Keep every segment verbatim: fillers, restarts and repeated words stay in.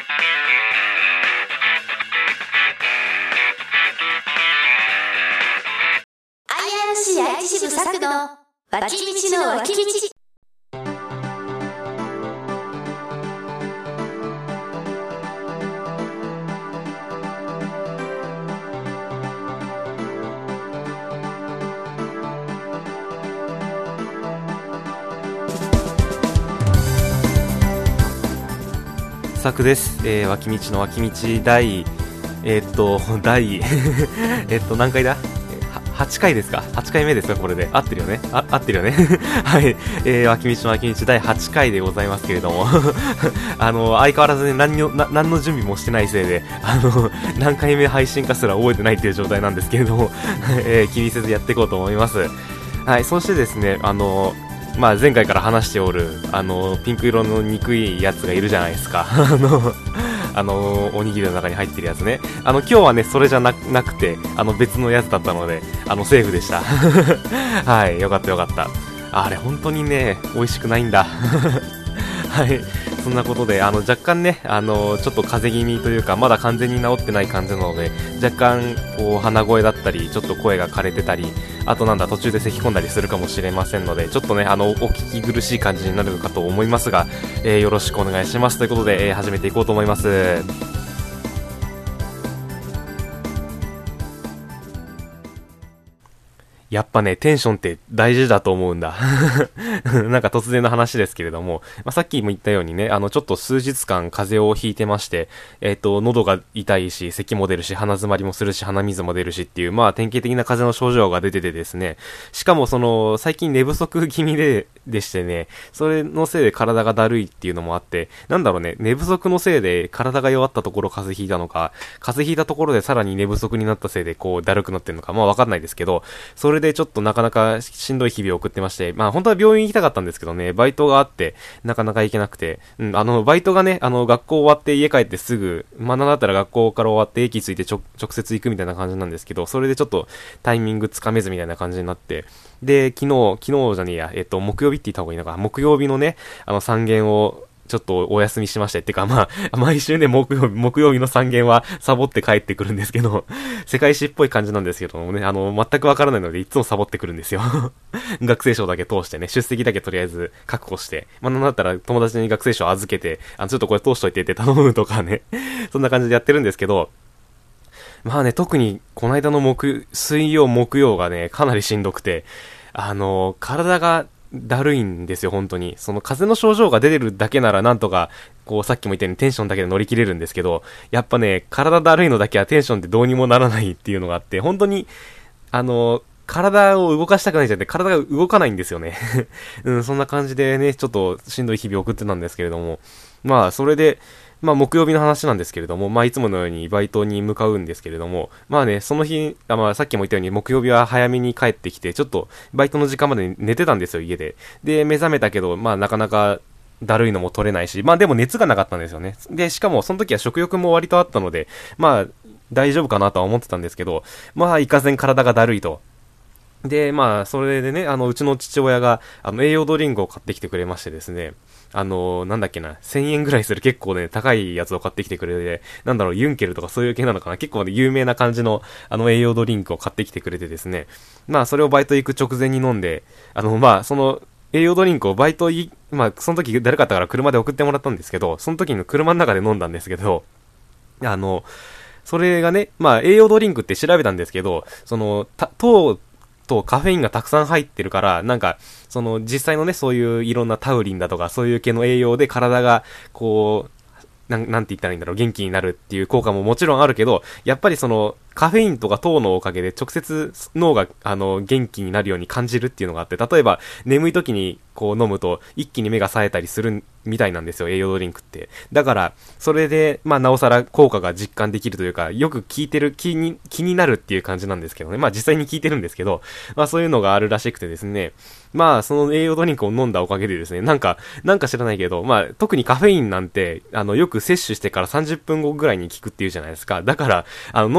アイアールシー 愛知支部作の脇道の脇道。 作です、えー、脇道の脇道第えー、っと第えっと何回だはちかいですか。はちかいめですか。これで合ってるよね。あ合ってるよねはい、えー、脇道の脇道第はちかいでございますけれどもあの相変わらずね何のな何の準備もしてないせいであの何回目配信かすら覚えてないっていう状態なんですけれども、えー、気にせずやっていこうと思います。はい、そしてですね、あのまあ、前回から話しておるあのピンク色の憎いやつがいるじゃないですかあのあのおにぎりの中に入ってるやつね。あの今日はねそれじゃ な, なくてあの別のやつだったのであのセーフでしたはい、よかったよかった。あれ本当にね美味しくないんだはい、そんなことであの若干ねあのちょっと風邪気味というかまだ完全に治ってない感じなので若干こう鼻声だったりちょっと声が枯れてたりあとなんだ途中で咳き込んだりするかもしれませんのでちょっとねあのお聞き苦しい感じになるかと思いますが、えー、よろしくお願いしますということで、えー、始めていこうと思います。やっぱね、テンションって大事だと思うんだ。なんか突然の話ですけれども、まあ、さっきも言ったようにね、あの、ちょっと数日間風邪をひいてまして、えっと、喉が痛いし、咳も出るし、鼻詰まりもするし、鼻水も出るしっていう、まあ、典型的な風邪の症状が出ててですね、しかもその、最近寝不足気味で、でしてね、それのせいで体がだるいっていうのもあって、なんだろうね、寝不足のせいで体が弱ったところ風邪ひいたのか、風邪ひいたところでさらに寝不足になったせいでこう、だるくなってるのか、まあわかんないですけど、それでちょっとなかなかしんどい日々を送ってまして、まあ本当は病院行きたかったんですけどね、バイトがあって、なかなか行けなくて、うん、あの、バイトがね、あの、学校終わって家帰ってすぐ、まあなんだったら学校から終わって駅着いてちょ直接行くみたいな感じなんですけど、それでちょっとタイミングつかめずみたいな感じになって、で、昨日、昨日じゃねえや、えっと、木曜日って言った方がいいのか、木曜日のね、あの、三限を、ちょっとお休みしまして、ってかまあ、毎週ね、木曜日、木曜日の三限はサボって帰ってくるんですけど、世界史っぽい感じなんですけどもね、あの、全くわからないので、いつもサボってくるんですよ。学生証だけ通してね、出席だけとりあえず確保して、まあ、なんだったら友達に学生証預けて、あの、ちょっとこれ通しといてって頼むとかね、そんな感じでやってるんですけど、まあね、特に、この間の木、水曜、木曜がね、かなりしんどくて、あの、体が、だるいんですよ、本当に。その風邪の症状が出てるだけならなんとか、こうさっきも言ったようにテンションだけで乗り切れるんですけど、やっぱね、体だるいのだけはテンションってどうにもならないっていうのがあって、本当に、あの、体を動かしたくないじゃなくて、体が動かないんですよね。うん、そんな感じでね、ちょっとしんどい日々を送ってたんですけれども、まあ、それで、まあ木曜日の話なんですけれども、まあいつものようにバイトに向かうんですけれども、まあね、その日、あまあさっきも言ったように木曜日は早めに帰ってきて、ちょっとバイトの時間まで寝てたんですよ、家で。で、目覚めたけど、まあなかなかだるいのも取れないし、まあでも熱がなかったんですよね。で、しかもその時は食欲も割とあったので、まあ大丈夫かなとは思ってたんですけど、まあいかぜん体がだるいと。で、まあ、それでね、あの、うちの父親が、あの、栄養ドリンクを買ってきてくれましてですね、あの、なんだっけな、せんえんぐらいする結構ね、高いやつを買ってきてくれて、なんだろう、ユンケルとかそういう系なのかな、結構ね、有名な感じの、あの、栄養ドリンクを買ってきてくれてですね、まあ、それをバイト行く直前に飲んで、あの、まあ、その、栄養ドリンクをバイトい、まあ、その時誰かだから車で送ってもらったんですけど、その時の車の中で飲んだんですけど、あの、それがね、まあ、栄養ドリンクって調べたんですけど、その、た、糖、とカフェインがたくさん入ってるから、なんか、その実際のね、そういういろんなタウリンだとか、そういう系の栄養で体が、こう、なん、なんて言ったらいいんだろう、元気になるっていう効果ももちろんあるけど、やっぱりその、カフェインとか糖のおかげで直接脳が、あの、元気になるように感じるっていうのがあって、例えば、眠い時にこう飲むと、一気に目が冴えたりするみたいなんですよ、栄養ドリンクって。だから、それで、まあ、なおさら効果が実感できるというか、よく効いてる、気に、気になるっていう感じなんですけどね。まあ、実際に効いてるんですけど、まあ、そういうのがあるらしくてですね。まあ、その栄養ドリンクを飲んだおかげでですね、なんか、なんか知らないけど、まあ、特にカフェインなんて、あの、よく摂取してからさんじゅっぷんごぐらいに効くっていうじゃないですか。だから、あの、飲んだ直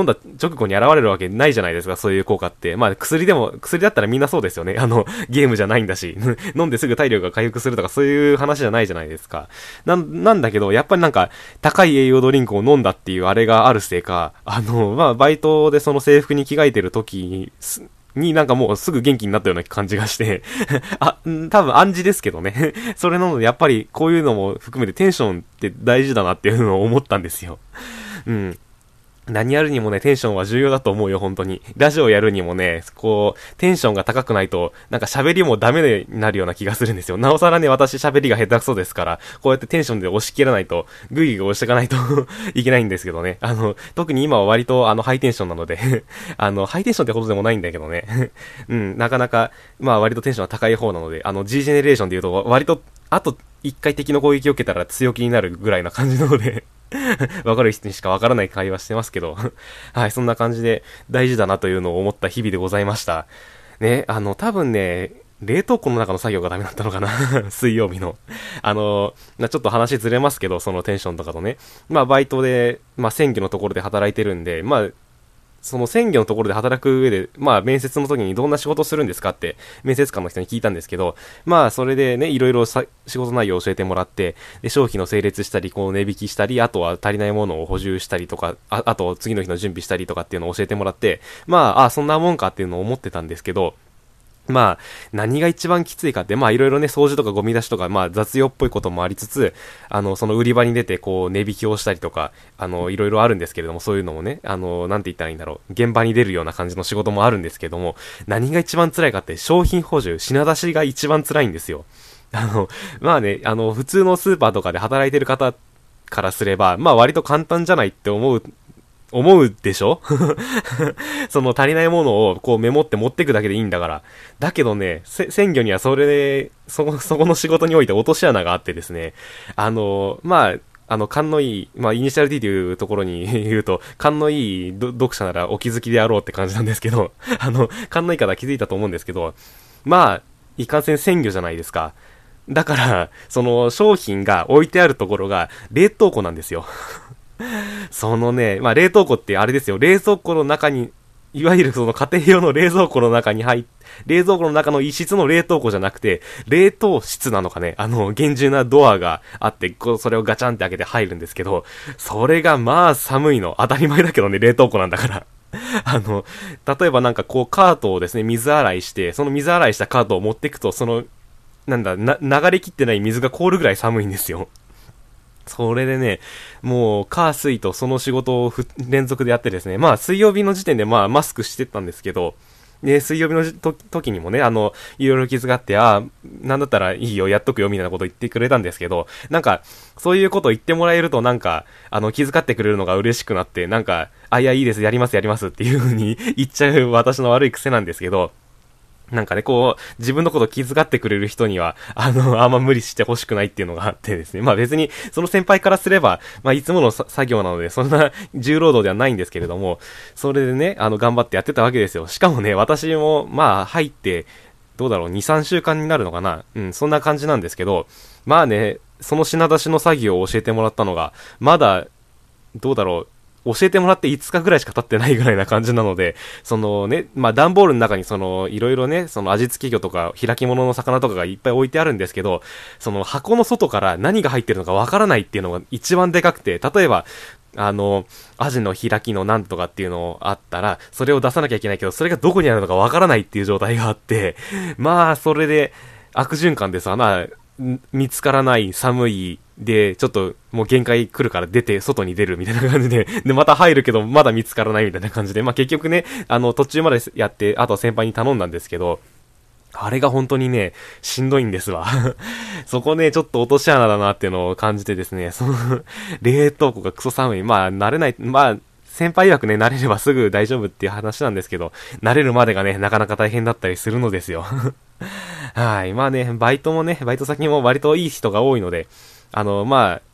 直後に現れるわけないじゃないですか、そういう効果って。まあ薬でも、薬だったらみんなそうですよね。あの、ゲームじゃないんだし、飲んですぐ体力が回復するとかそういう話じゃないじゃないですか。なん、なんだけど、やっぱりなんか、高い栄養ドリンクを飲んだっていうあれがあるせいか、あの、まあバイトでその制服に着替えてる時に、になんかもうすぐ元気になったような感じがしてあ、多分暗示ですけどねそれなのでやっぱりこういうのも含めてテンションって大事だなっていうのを思ったんですよ。うん。何やるにもね、テンションは重要だと思うよ、本当に。ラジオやるにもね、こう、テンションが高くないと、なんか喋りもダメになるような気がするんですよ。なおさらね、私喋りが下手くそですから、こうやってテンションで押し切らないと、グイグイ押していかないといけないんですけどね。あの、特に今は割とあの、ハイテンションなのであの、ハイテンションってことでもないんだけどねうん、なかなか、まあ割とテンションは高い方なので、あの、G ジェネレーションで言うと、割と、あと、一回敵の攻撃を受けたら強気になるぐらいな感じなのでわかる人にしかわからない会話してますけどはい、そんな感じで大事だなというのを思った日々でございました。ね、あの、多分ね、冷凍庫の中の作業がダメだったのかな水曜日の。あの、ちょっと話ずれますけど、そのテンションとかとね。まあ、バイトで、まあ、鮮魚のところで働いてるんで、まあ、その鮮魚のところで働く上で、まあ面接の時にどんな仕事するんですかって面接官の人に聞いたんですけど、まあそれでね、いろいろさ仕事内容を教えてもらって、で、商品の整列したり、こう値引きしたり、あとは足りないものを補充したりとか、あ、あと次の日の準備したりとかっていうのを教えてもらって、まあ、あ、そんなもんかっていうのを思ってたんですけど、まあ、何が一番きついかって、まあいろいろね、掃除とかゴミ出しとか、まあ雑用っぽいこともありつつ、あの、その売り場に出て、こう、値引きをしたりとか、あの、いろいろあるんですけれども、そういうのもね、あの、なんて言ったらいいんだろう、現場に出るような感じの仕事もあるんですけども、何が一番辛いかって、商品補充、品出しが一番辛いんですよ。あの、まあね、あの、普通のスーパーとかで働いてる方からすれば、まあ割と簡単じゃないって思う、思うでしょその足りないものをこうメモって持ってくだけでいいんだから。だけどね、鮮魚にはそれで、そこ、そこの仕事において落とし穴があってですね。あの、まあ、あの、勘のいい、まあ、イニシャル D というところに言うと、勘のいい読者ならお気づきであろうって感じなんですけど、あの、勘のいい方は気づいたと思うんですけど、まあ、いかんせん鮮魚じゃないですか。だから、その商品が置いてあるところが冷凍庫なんですよ。そのね、まあ冷凍庫ってあれですよ、冷蔵庫の中に、いわゆるその家庭用の冷蔵庫の中に入っ、冷蔵庫の中の一室の冷凍庫じゃなくて、冷凍室なのかね、あの、厳重なドアがあって、こう、それをガチャンって開けて入るんですけど、それがまあ寒いの。当たり前だけどね、冷凍庫なんだから。あの、例えばなんかこうカートをですね、水洗いして、その水洗いしたカートを持っていくと、その、なんだ、な、流れきってない水が凍るぐらい寒いんですよ。それでね、もう、火水とその仕事を連続でやってですね、まあ、水曜日の時点でまあ、マスクしてたんですけど、で、水曜日のと時にもね、あの、いろいろ気遣って、ああ、なんだったらいいよ、やっとくよ、みたいなこと言ってくれたんですけど、なんか、そういうことを言ってもらえると、なんか、あの、気遣ってくれるのが嬉しくなって、なんか、あ、いや、いいです、やります、やりますっていう風に言っちゃう私の悪い癖なんですけど、なんかね、こう、自分のこと気遣ってくれる人には、あの、あんま無理してほしくないっていうのがあってですね。まあ別に、その先輩からすれば、まあいつもの作業なので、そんな重労働ではないんですけれども、それでね、あの、頑張ってやってたわけですよ。しかもね、私も、まあ入って、どうだろう、に、さんしゅうかんになるのかな。うん、そんな感じなんですけど、まあね、その品出しの作業を教えてもらったのが、まだ、どうだろう、教えてもらっていつかぐらいしか経ってないぐらいな感じなので、そのね、まあ段ボールの中にその、いろいろね、その味付け魚とか開き物の魚とかがいっぱい置いてあるんですけど、その箱の外から何が入ってるのかわからないっていうのが一番でかくて、例えば、あの、アジの開きのなんとかっていうのあったら、それを出さなきゃいけないけど、それがどこにあるのかわからないっていう状態があって、まあ、それで悪循環ですわな。見つからない、寒い、で、ちょっともう限界来るから出て、外に出るみたいな感じで、で、また入るけど、まだ見つからないみたいな感じで、まあ結局ね、あの、途中までやって、あとは先輩に頼んだんですけど、あれが本当にね、しんどいんですわ。そこね、ちょっと落とし穴だなっていうのを感じてですね、その、冷凍庫がクソ寒い。まあ、慣れない、まあ、先輩曰くね、慣れればすぐ大丈夫っていう話なんですけど、慣れるまでがね、なかなか大変だったりするのですよ。はい。まあね、バイトもね、バイト先も割といい人が多いので、あの、まあ、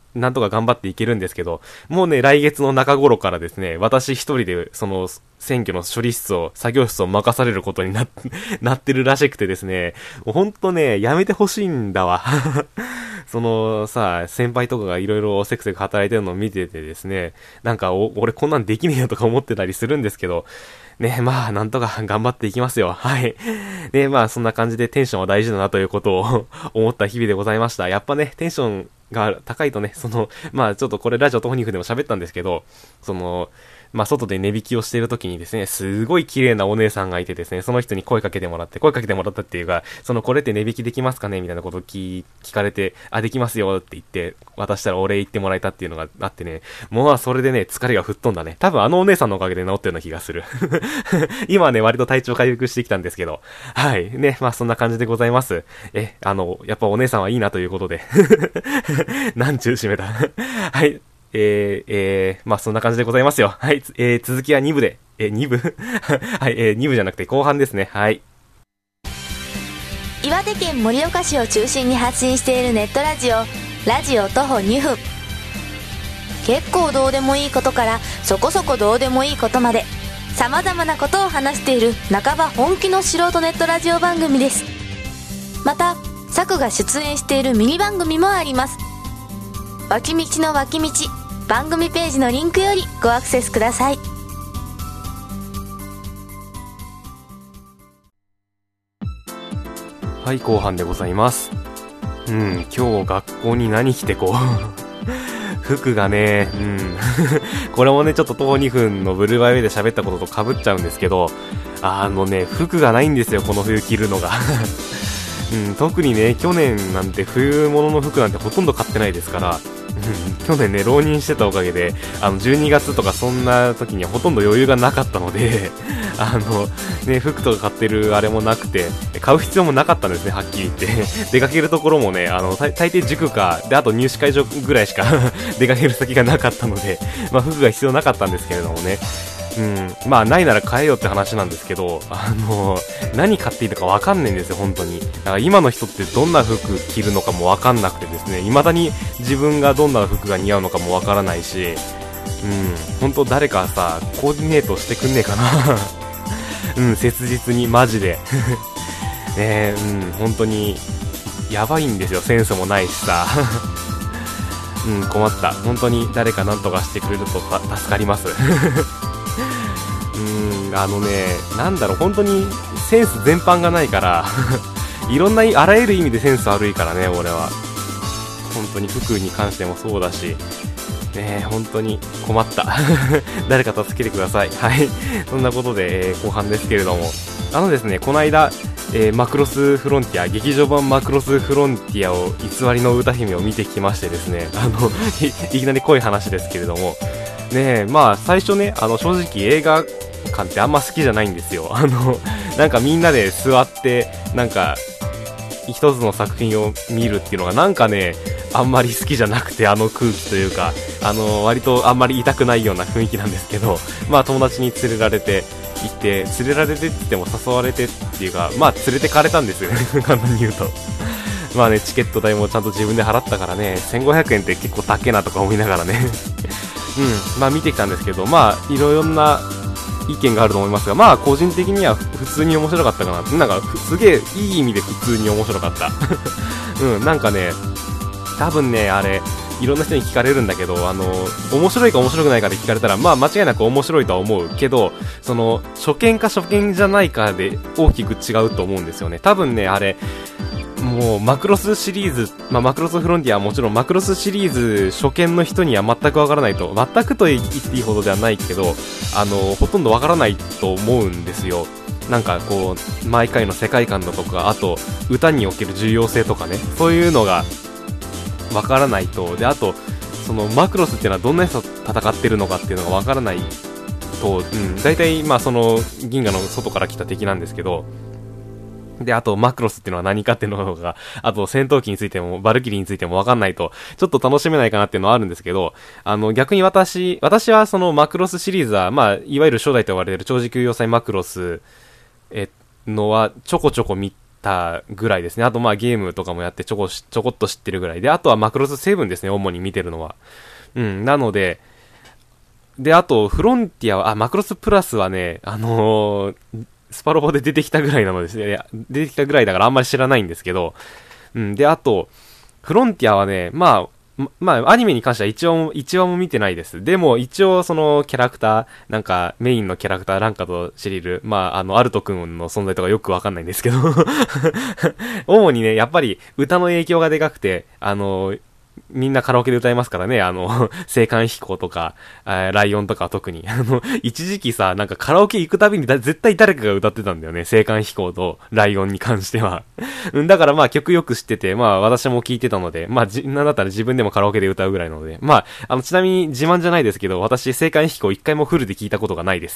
なんとか頑張っていけるんですけど、もうね、来月の中頃からですね、私一人で、その、選挙の処理室を、作業室を任されることになっ、なってるらしくてですね、もうほんとね、やめてほしいんだわ。そのさ、先輩とかがいろいろせくせく働いてるのを見ててですね、なんかお、俺こんなんできねえよとか思ってたりするんですけど、ね、まあ、なんとか頑張っていきますよ。はい。で、まあ、そんな感じでテンションは大事だなということを思った日々でございました。やっぱね、テンションが高いとね、その、まあ、ちょっとこれラジオとホニフでも喋ったんですけど、その、まあ、外で値引きをしている時にですね、すごい綺麗なお姉さんがいてですね、その人に声かけてもらって、声かけてもらったっていうか、その、これって値引きできますかねみたいなことを聞、聞かれて、あ、できますよって言って、渡したらお礼言ってもらえたっていうのがあってね、もうそれでね、疲れが吹っ飛んだね。多分あのお姉さんのおかげで治ったような気がする。今はね、割と体調回復してきたんですけど、はい。ね、まあそんな感じでございます。え、あの、やっぱお姉さんはいいなということで。なんちゅう締めだ。はい。えー、えー、まあそんな感じでございますよ。はい、えー、続きはに部で、えー、に部はい、えー、に部じゃなくて後半ですね。はい。 岩手県盛岡市を中心に発信しているネットラジオ、ラジオ徒歩にふん。結構どうでもいいことからそこそこどうでもいいことまで、様々なことを話している半ば本気の素人ネットラジオ番組です。また、サクが出演しているミニ番組もあります。脇道の脇道、番組ページのリンクよりごアクセスください。 はい、後半でございます。うん、今日学校に何着てこう服がね、うん。これもね、ちょっと徒歩にふんのブルーバイウェイで喋ったことと被っちゃうんですけど、あのね、服がないんですよ、この冬着るのが。うん、特にね、去年なんて冬物の服なんてほとんど買ってないですから、うん、去年ね、浪人してたおかげで、あの、じゅうにがつとかそんな時にはほとんど余裕がなかったので、あの、ね、服とか買ってるあれもなくて、買う必要もなかったんですね、はっきり言って。出かけるところもね、あの、大抵塾か、で、あと入試会場ぐらいしか出かける先がなかったので、まあ、服が必要なかったんですけれどもね。うん、まあないなら買えよって話なんですけど、あの何買っていいのかわかんないんですよ、本当に。だから今の人ってどんな服着るのかもわかんなくてですね、未だに自分がどんな服が似合うのかもわからないし、うん、本当誰かさ、コーディネートしてくんねえかな。うん、切実に、マジで。ねえ、うん、本当に、やばいんですよ、センスもないしさ。うん、困った。本当に誰か何とかしてくれると助かります。うーん、あのね、なんだろう、本当にセンス全般がないからいろんなあらゆる意味でセンス悪いからね、俺は。本当に服に関してもそうだし、ね、本当に困った誰か助けてください。はい、そんなことで、えー、後半ですけれども、あのですね、この間、えー、マクロスフロンティア、劇場版マクロスフロンティアを偽りの歌姫を見てきましてですね、あのい, いきなり濃い話ですけれどもね、えまあ最初ね、あの正直映画館ってあんま好きじゃないんですよ。あのなんかみんなで座ってなんか一つの作品を見るっていうのがなんかね、あんまり好きじゃなくて、あの空気というか、あの割とあんまり痛くないような雰囲気なんですけど、まあ友達に連れられて行って、連れられてって言っても誘われてっていうか、まあ連れてかれたんですよね。簡単に言うと。まあね、チケット代もちゃんと自分で払ったからね、せんごひゃくえんって結構高えなとか思いながらね。うん、まあ見てきたんですけど、まあいろいろな意見があると思いますが、まあ個人的には普通に面白かったかな。なんかすげえいい意味で普通に面白かった。うん、なんかね、多分ね、あれ、いろんな人に聞かれるんだけど、あの、面白いか面白くないかで聞かれたら、まあ間違いなく面白いとは思うけど、その、初見か初見じゃないかで大きく違うと思うんですよね。多分ね、あれ、もうマクロスシリーズ、まあ、マクロスフロンティアはもちろんマクロスシリーズ初見の人には全くわからないと、全くと言っていいほどではないけど、あのほとんどわからないと思うんですよ。なんかこう毎回の世界観だとか、あと歌における重要性とかね、そういうのがわからないと、であとそのマクロスっていうのはどんな人と戦ってるのかっていうのがわからないと、うん、大体まあその銀河の外から来た敵なんですけど、で、あと、マクロスっていうのは何かっていうのが、あと、戦闘機についても、バルキリーについてもわかんないと、ちょっと楽しめないかなっていうのはあるんですけど、あの、逆に私、私はそのマクロスシリーズは、まあ、いわゆる初代と呼ばれる超時空要塞マクロス、え、のは、ちょこちょこ見たたぐらいですね。あとまあゲームとかもやってちょこし、ちょこっと知ってるぐらいで、あとはマクロスセブンですね、主に見てるのは。うん、なので、で、あと、フロンティアは、あ、マクロスプラスはね、あのー、スパロボで出てきたぐらいなのですね、出てきたぐらいだからあんまり知らないんですけど、うん、で、あと、フロンティアはね、まあ、ま、まあ、アニメに関しては一応、一話も見てないです。でも、一応、その、キャラクター、なんか、メインのキャラクター、ランカとシリル、まあ、あの、アルト君の存在とかよくわかんないんですけど、主にね、やっぱり、歌の影響がでかくて、あの、みんなカラオケで歌いますからね、あの、青函飛行とか、ライオンとか特に。あの、一時期さ、なんかカラオケ行くたびにだ絶対誰かが歌ってたんだよね、青函飛行とライオンに関しては。だからまあ曲よく知ってて、まあ私も聴いてたので、まあじ、なんだったら自分でもカラオケで歌うぐらいなので、まあ、あの、ちなみに自慢じゃないですけど、私、青函飛行一回もフルで聴いたことがないです。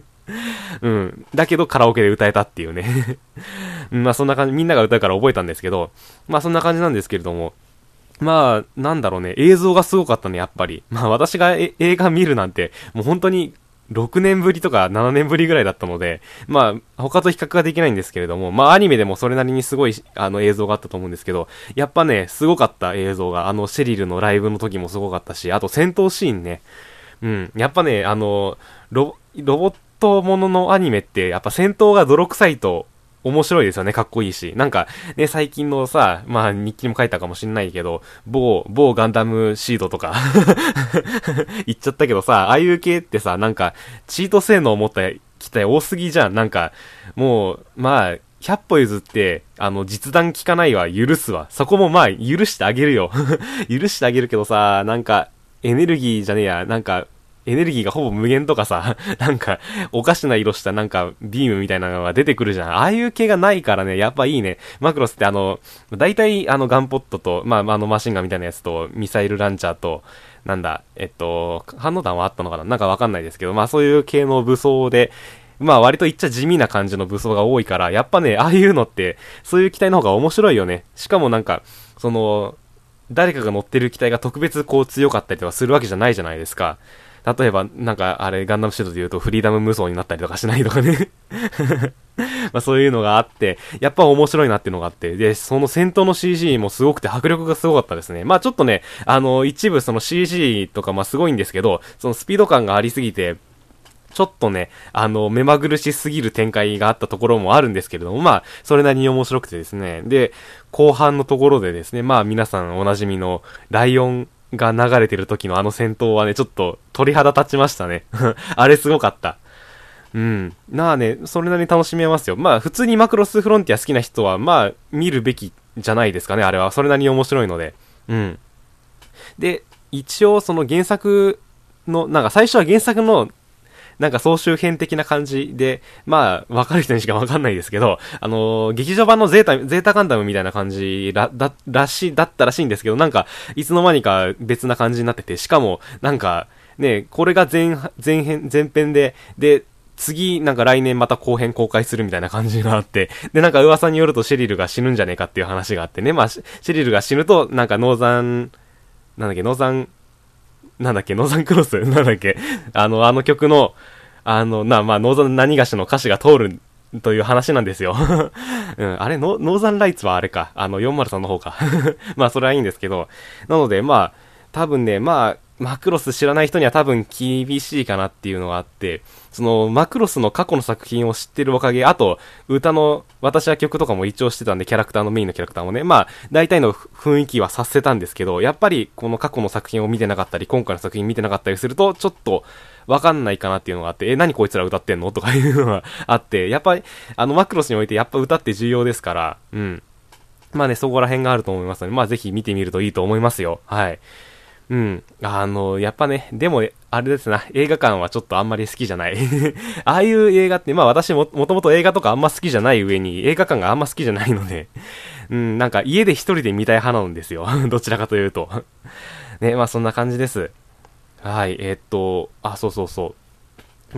うん。だけどカラオケで歌えたっていうね。まあそんな感じ、みんなが歌うから覚えたんですけど、まあそんな感じなんですけれども、まあ、なんだろうね、映像がすごかったね、やっぱり。まあ私が映画見るなんて、もう本当にろくねんぶりとかななねんぶりぐらいだったので、まあ他と比較ができないんですけれども、まあアニメでもそれなりにすごいあの映像があったと思うんですけど、やっぱね、すごかった映像が、あのシェリルのライブの時もすごかったし、あと戦闘シーンね。うん、やっぱね、あの、ロ、ロボットもののアニメって、やっぱ戦闘が泥臭いと、面白いですよね、かっこいいし。なんか、ね、最近のさ、まあ、日記にも書いたかもしんないけど、某、某ガンダムシードとか、言っちゃったけどさ、ああいう系ってさ、なんか、チート性能を持った機体多すぎじゃん。なんか、もう、まあ、ひゃっぽ譲って、あの、実弾効かないは許すわ。そこもまあ、許してあげるよ。許してあげるけどさ、なんか、エネルギーじゃねえや、なんか、エネルギーがほぼ無限とかさ、なんか、おかしな色したなんか、ビームみたいなのが出てくるじゃん。ああいう系がないからね、やっぱいいね。マクロスってあの、大体あの、ガンポットと、まあ、あの、マシンガンみたいなやつと、ミサイルランチャーと、なんだ、えっと、反応弾はあったのかななんかわかんないですけど、まあそういう系の武装で、まあ割と言っちゃ地味な感じの武装が多いから、やっぱね、ああいうのって、そういう機体の方が面白いよね。しかもなんか、その、誰かが乗ってる機体が特別こう強かったりとかするわけじゃないじゃないですか。例えば、なんか、あれ、ガンダムシードで言うと、フリーダム無双になったりとかしないとかね。まあそういうのがあって、やっぱ面白いなっていうのがあって、で、その戦闘の シージー もすごくて迫力がすごかったですね。まあちょっとね、あの、一部その シージー とかまあすごいんですけど、そのスピード感がありすぎて、ちょっとね、あの、目まぐるしすぎる展開があったところもあるんですけれども、まあ、それなりに面白くてですね。で、後半のところでですね、まあ皆さんおなじみの、ライオン、が流れてる時のあの戦闘はね、ちょっと鳥肌立ちましたね。あれすごかった。うん。なあね、それなりに楽しめますよ。まあ、普通にマクロスフロンティア好きな人は、まあ、見るべきじゃないですかね、あれは。それなりに面白いので。うん。で、一応その原作の、なんか最初は原作の、なんか総集編的な感じで、まあ、わかる人にしかわかんないですけど、あのー、劇場版のゼータ、ゼータガンダムみたいな感じら、だ、らしい、だったらしいんですけど、なんか、いつの間にか別な感じになってて、しかも、なんか、ね、これが前、前編、前編で、で、次、なんか来年また後編公開するみたいな感じがあって、で、なんか噂によるとシェリルが死ぬんじゃねえかっていう話があってね、まあ、シェリルが死ぬと、なんかノーザン、なんだっけ、ノーザン、なんだっけ、ノーザンクロスなんだっけ、あの、あの曲の、あの、な、まあ、ノーザン何がしの歌詞が通るという話なんですよ。うん、あれノ、ノーザンライツはあれか。あの、よんまるさんの方か。まあ、それはいいんですけど。なので、まあ、多分ね、まあ、マクロス知らない人には多分厳しいかなっていうのがあって、その、マクロスの過去の作品を知ってるおかげ、あと、歌の、私は曲とかも一応してたんで、キャラクターのメインのキャラクターもね、まあ、大体の雰囲気は察せたんですけど、やっぱり、この過去の作品を見てなかったり、今回の作品見てなかったりすると、ちょっと、わかんないかなっていうのがあって、え、何こいつら歌ってんのとかいうのがあって、やっぱり、あの、マクロスにおいてやっぱ歌って重要ですから、うん。まあね、そこら辺があると思いますので、まあぜひ見てみるといいと思いますよ。はい。うん。あの、やっぱね、でも、あれですな、映画館はちょっとあんまり好きじゃない。ああいう映画って、まあ私も、もともと映画とかあんま好きじゃない上に、映画館があんま好きじゃないので、うん、なんか家で一人で見たい派なんですよ。どちらかというと。ね、まあそんな感じです。はい、えー、っと、あ、そうそうそう。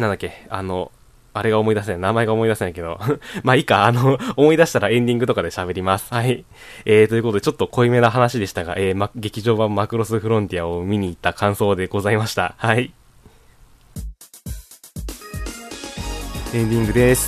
なんだっけ、あの、あれが思い出せない。名前が思い出せないけど。まあいいか、あの、思い出したらエンディングとかで喋ります。はい。えー、ということで、ちょっと濃いめな話でしたが、えー、ま、劇場版マクロスフロンティアを見に行った感想でございました。はい。エンディングです。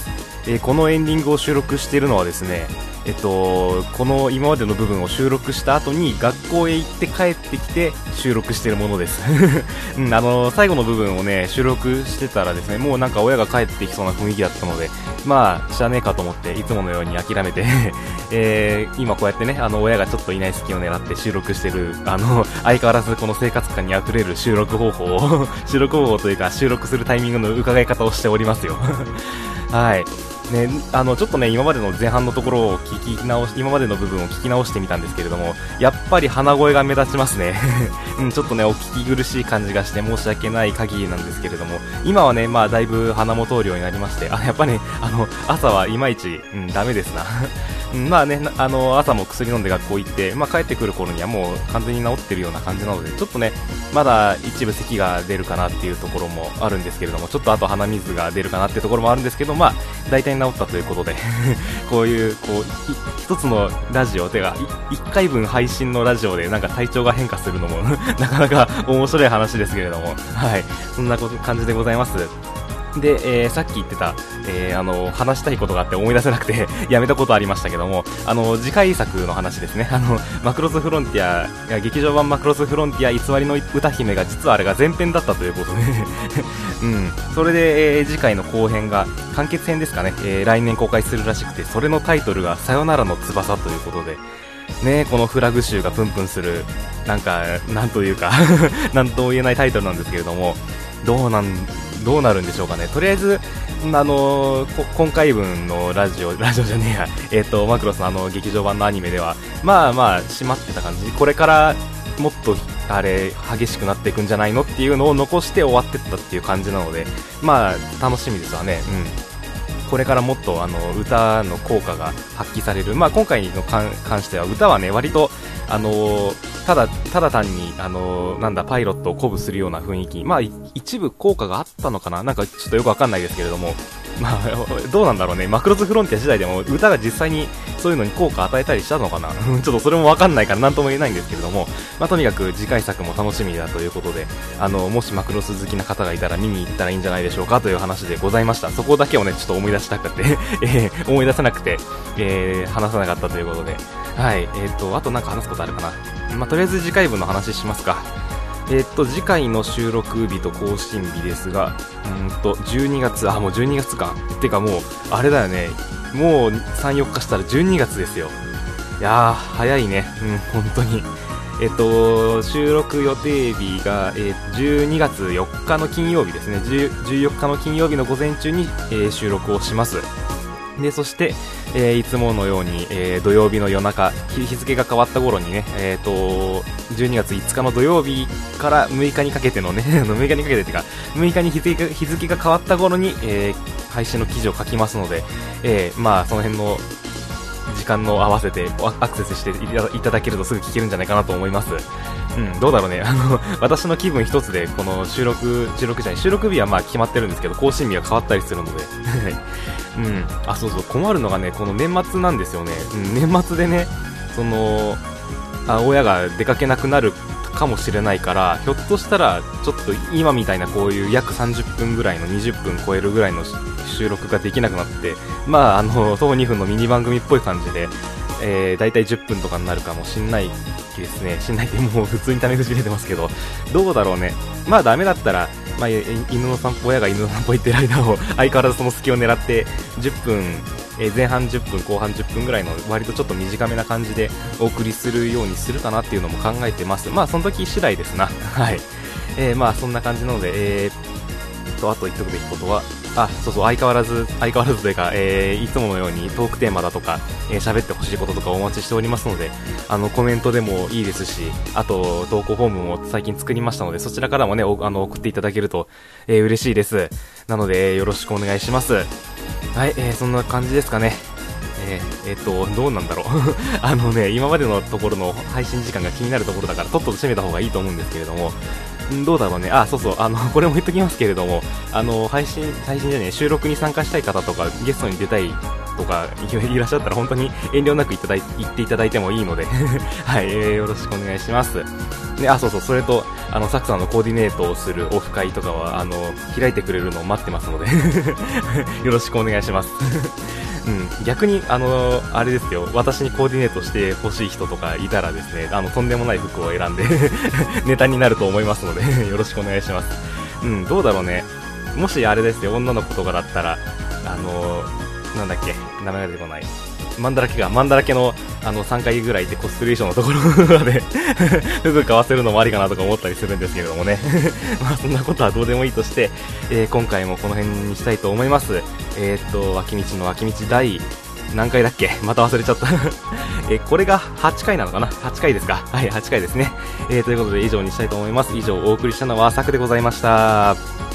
えー、このエンディングを収録しているのはですね、えっと、この今までの部分を収録した後に学校へ行って帰ってきて収録しているものです、うん、あの最後の部分をね収録してたらですね、もうなんか親が帰ってきそうな雰囲気だったので、まあ知らねえかと思っていつものように諦めて、えー、今こうやってね、あの親がちょっといない隙を狙って収録してる、あの相変わらずこの生活感にあふれる収録方法を収録方法というか収録するタイミングの伺い方をしておりますよはいね、あのちょっとね今までの前半のところを聞き直し今までの部分を聞き直してみたんですけれども、やっぱり鼻声が目立ちますね、うん、ちょっとねお聞き苦しい感じがして申し訳ない限りなんですけれども、今はねまあだいぶ鼻も通るようになりまして、あやっぱり、ね、あの朝はいまいち、うん、ダメですなまあね、あの朝も薬飲んで学校行って、まあ、帰ってくる頃にはもう完全に治ってるような感じなので、ちょっとねまだ一部咳が出るかなっていうところもあるんですけれども、ちょっとあと鼻水が出るかなっていうところもあるんですけど、まあ大体治ったということでこういうこう一つのラジオてかいっかいぶん配信のラジオでなんか体調が変化するのもなかなか面白い話ですけれども、はいそんな感じでございます。で、えー、さっき言ってた、えー、あの話したいことがあって思い出せなくてやめたことありましたけども、あの次回作の話ですね。あのマクロスフロンティアが劇場版マクロスフロンティア偽りの歌姫が実はあれが前編だったということでうんそれで、えー、次回の後編が完結編ですかね、えー、来年公開するらしくて、それのタイトルがさよならの翼ということでね、このフラグ集がプンプンするなんかなんというかなんとも言えないタイトルなんですけれども、どうなんどうなるんでしょうかね。とりあえず、あのー、今回分のラジオ、ラジオじゃねえや、えっと、マクロスのあの劇場版のアニメでは、まあまあ、締まってた感じ。これからもっと、あれ、激しくなっていくんじゃないのっていうのを残して終わってったっていう感じなので、まあ、楽しみですわね。うん。これからもっと、あの、歌の効果が発揮される。まあ、今回の関しては、歌はね、割と、あのー、ただ、ただ単に、あのー、なんだ、パイロットを鼓舞するような雰囲気。まあ、一部効果があったのかななんかちょっとよくわかんないですけれども。まあ、どうなんだろうね。マクロスフロンティア時代でも歌が実際にそういうのに効果与えたりしたのかなちょっとそれもわかんないから何とも言えないんですけれども。まあ、とにかく次回作も楽しみだということで、あの、もしマクロス好きな方がいたら見に行ったらいいんじゃないでしょうかという話でございました。そこだけをね、ちょっと思い出したくて、えー、思い出せなくて、えー、話さなかったということで。はい。えっと、あとなんか話すことあるかな。まあ、とりあえず次回分の話しますか。えー、っと、次回の収録日と更新日ですが、うーんと、じゅうにがつ、あ、もうじゅうにがつか。てかもう、あれだよね。もうさん、よっかしたらじゅうにがつですよ。いやー、早いね。うん、本当に。えー、っと、収録予定日が、えー、じゅうにがつよっかの金曜日ですね。じゅうよっかの金曜日の午前中に、えー、収録をします。で、そして、えー、いつものように、えー、土曜日の夜中、日付が変わった頃にね、えーと、じゅうにがついつかの土曜日からむいかにかけてのね、むいかにかけてっていうか、むいかに日付が、日付が変わった頃に、えー、配信の記事を書きますので、えー、まあ、その辺の時間の合わせてアクセスしていただけるとすぐ聞けるんじゃないかなと思います。うん、どうだろうね。あの、私の気分一つで、この収録、収録じゃない、収録日はまあ決まってるんですけど、更新日が変わったりするので。うん。あ、そうそう、困るのがね、この年末なんですよね。うん、年末でね、その、あ、親が出かけなくなるかもしれないから、ひょっとしたら、ちょっと今みたいなこういう約さんじゅっぷんぐらいのにじゅっぷん超えるぐらいの収録ができなくなって、まあ、あの、徒歩にふんのミニ番組っぽい感じで、えー、だいたいじゅっぷんとかになるかもしんないですね。しんないってもう普通にタメ口出てますけど、どうだろうね。まあダメだったら、まあ、犬の散歩、親が犬の散歩行ってる間を相変わらずその隙を狙ってじゅっぷん、えー、前半じゅっぷん後半じゅっぷんぐらいの割とちょっと短めな感じでお送りするようにするかなっていうのも考えてます。まあその時次第ですな。はい。えー、まあそんな感じなので、えー、とあと言っとくべきことは、あ、そうそう、相変わらず、相変わらずというか、えー、いつものようにトークテーマだとか、えー、喋ってほしいこととかお待ちしておりますので、あの、コメントでもいいですし、あと、投稿フォームも最近作りましたので、そちらからもね、おあの、送っていただけると、えー、嬉しいです。なので、よろしくお願いします。はい、えー、そんな感じですかね。えー、えー、っと、どうなんだろう。あのね、今までのところの配信時間が気になるところだから、とっとと締めた方がいいと思うんですけれども、どうだろうね。あ、そうそう。あの、これも言っときますけれども、あの、配信、配信じゃねえ、収録に参加したい方とか、ゲストに出たいとか、いらっしゃったら本当に遠慮なくいただい、言っていただいてもいいので、はい、えー、よろしくお願いします。で、あ、そうそう、それと、 あの、サクさんのコーディネートをするオフ会とかは、あの、開いてくれるのを待ってますのでよろしくお願いしますうん、逆に、あのー、あれですよ、私にコーディネートしてほしい人とかいたらですね、あの、とんでもない服を選んでネタになると思いますのでよろしくお願いします。うん、どうだろうね。もしあれですよ、女の子とかだったら、あのー、なんだっけ、名前が出てこない。マンダラケが、マンダラケの、あの、さんかいぐらいでコスプレ衣装のところまで服買わせるのもありかなとか思ったりするんですけれどもねまあそんなことはどうでもいいとして、えー、今回もこの辺にしたいと思います。えー、っと、脇道の脇道第何回だっけ、また忘れちゃったえー、これがはちかいなのかな、はちかいですか。はい、はちかいですね。えー、ということで以上にしたいと思います。以上お送りしたのはサクでございました。